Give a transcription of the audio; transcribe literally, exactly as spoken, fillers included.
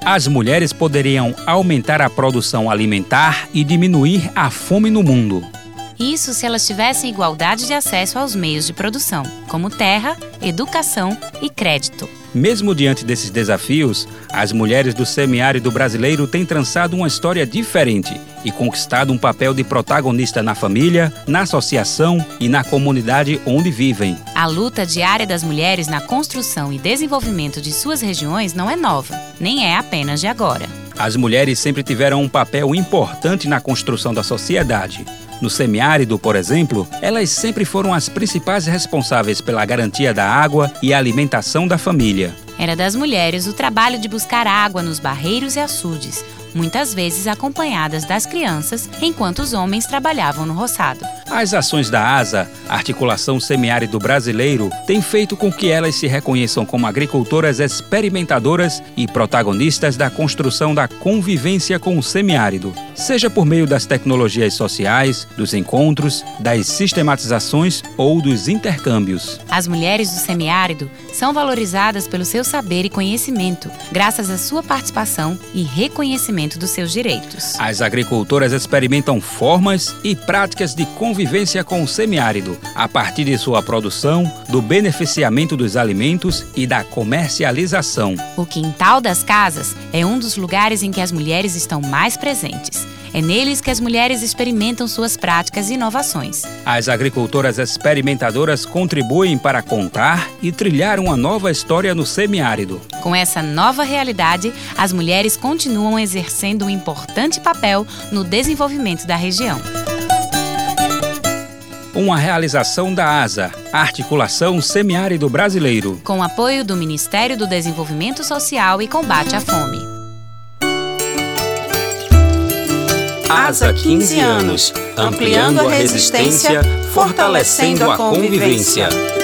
as mulheres poderiam aumentar a produção alimentar e diminuir a fome no mundo. Isso se elas tivessem igualdade de acesso aos meios de produção, como terra, educação e crédito. Mesmo diante desses desafios, as mulheres do semiárido brasileiro têm traçado uma história diferente e conquistado um papel de protagonista na família, na associação e na comunidade onde vivem. A luta diária das mulheres na construção e desenvolvimento de suas regiões não é nova, nem é apenas de agora. As mulheres sempre tiveram um papel importante na construção da sociedade. No semiárido, por exemplo, elas sempre foram as principais responsáveis pela garantia da água e alimentação da família. Era das mulheres o trabalho de buscar água nos barreiros e açudes, muitas vezes acompanhadas das crianças, enquanto os homens trabalhavam no roçado. As ações da ASA, Articulação Semiárido Brasileiro, têm feito com que elas se reconheçam como agricultoras experimentadoras e protagonistas da construção da convivência com o semiárido, seja por meio das tecnologias sociais, dos encontros, das sistematizações ou dos intercâmbios. As mulheres do semiárido são valorizadas pelo seu saber e conhecimento, graças à sua participação e reconhecimento dos seus direitos. As agricultoras experimentam formas e práticas de convivência com o semiárido, a partir de sua produção, do beneficiamento dos alimentos e da comercialização. O quintal das casas é um dos lugares em que as mulheres estão mais presentes. É neles que as mulheres experimentam suas práticas e inovações. As agricultoras experimentadoras contribuem para contar e trilhar uma nova história no semiárido. Com essa nova realidade, as mulheres continuam exercendo um importante papel no desenvolvimento da região. Uma realização da ASA, Articulação Semiárido Brasileiro, com apoio do Ministério do Desenvolvimento Social e Combate à Fome. ASA quinze anos, ampliando a resistência, fortalecendo a convivência.